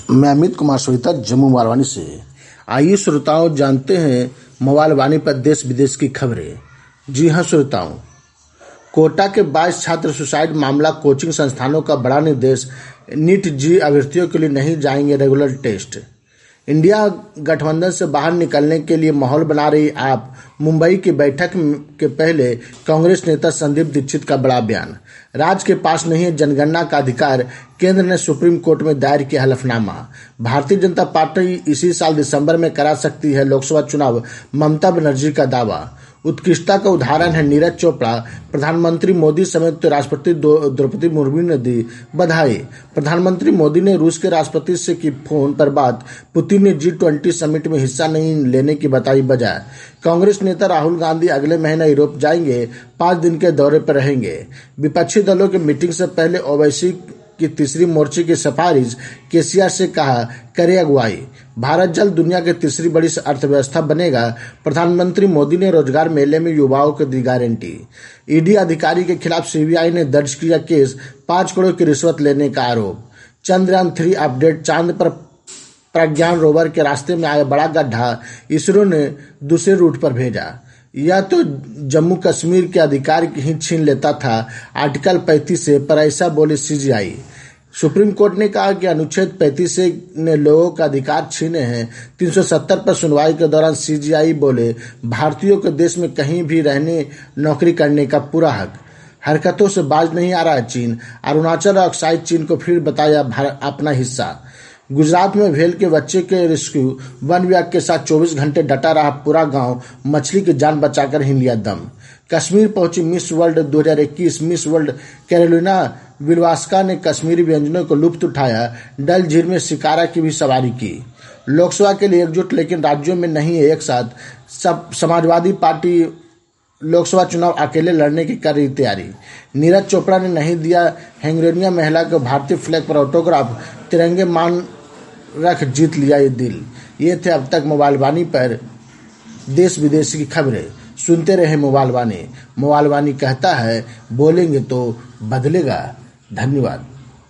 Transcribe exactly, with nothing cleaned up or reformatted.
मैं अमित कुमार सोहिता जम्मू मोबाइल से। आइए श्रोताओं जानते हैं मोबाइल वाणी पर देश विदेश की खबरें। जी हां श्रोताओं, कोटा के बाईस छात्र सुसाइड मामला, कोचिंग संस्थानों का बड़ा निर्देश, नीट जी अभ्यर्थियों के लिए नहीं जाएंगे रेगुलर टेस्ट। इंडिया गठबंधन से बाहर निकलने के लिए माहौल बना रही आप। मुंबई की बैठक के पहले कांग्रेस नेता संदीप दीक्षित का बड़ा बयान। राज्य के पास नहीं है जनगणना का अधिकार, केंद्र ने सुप्रीम कोर्ट में दायर किया हलफनामा। भारतीय जनता पार्टी इसी साल दिसंबर में करा सकती है लोकसभा चुनाव, ममता बनर्जी का दावा। उत्कृष्टता का उदाहरण है नीरज चोपड़ा। प्रधानमंत्री मोदी समेत राष्ट्रपति द्रौपदी मुर्मू ने दी बधाई। प्रधानमंत्री मोदी ने रूस के राष्ट्रपति से की फोन पर बात। पुतिन ने जी ट्वेंटी समिट में हिस्सा नहीं लेने की बताई वजह। कांग्रेस नेता राहुल गांधी अगले महीने यूरोप जाएंगे, पांच दिन के दौरे पर रहेंगे। विपक्षी दलों की मीटिंग से पहले ओवैसी की तीसरी मोर्चे की सिफारिश, केसीआर से कहा करे अगुवाई। भारत जल्द दुनिया की तीसरी बड़ी अर्थव्यवस्था बनेगा। प्रधानमंत्री मोदी ने रोजगार मेले में युवाओं को दी गारंटी। ईडी अधिकारी के खिलाफ सीबीआई ने दर्ज किया केस, पांच करोड़ की रिश्वत लेने का आरोप। चंद्रयान थ्री अपडेट, चांद पर प्रज्ञान रोवर के रास्ते में आया बड़ा गड्ढा, इसरो ने दूसरे रूट पर भेजा। यह तो जम्मू कश्मीर के अधिकार ही छीन लेता था आर्टिकल पैंतीस से, पर ऐसा बोले सीजीआई। सुप्रीम कोर्ट ने कहा कि अनुच्छेद पैंतीस से ने लोगों का अधिकार छीने हैं। तीन सौ सत्तर पर सुनवाई के दौरान सीजीआई बोले भारतीयों को देश में कहीं भी रहने नौकरी करने का पूरा हक। हरकतों से बाज नहीं आ रहा चीन। अरुणाचल और अक्साई चीन को फिर बताया अपना हिस्सा। गुजरात में भेल के बच्चे के रेस्क्यू, वन विभाग के साथ चौबीस घंटे डटा रहा पूरा गांव, मछली की जान बचाकर ही लिया दम। कश्मीर पहुंची मिस वर्ल्ड दो हज़ार इक्कीस। मिस वर्ल्ड कैरोलिना विल्वास्का ने कश्मीरी व्यंजनों को लुत्फ उठाया। डल झील में शिकारा की भी सवारी की। लोकसभा के लिए एकजुट, लेकिन राज्यों में नहीं है एक साथ। सब समाजवादी पार्टी लोकसभा चुनाव अकेले लड़ने की कर रही तैयारी। नीरज चोपड़ा ने नहीं दिया हैंगेरियन महिला को भारतीय फ्लैग पर ऑटोग्राफ, तिरंगे मान रख जीत लिया ये दिल। ये थे अब तक मोबाइल वाणी पर देश विदेश की खबरें। सुनते रहे मोबाइल वाणी। मोबाइल वाणी कहता है बोलेंगे तो बदलेगा। धन्यवाद।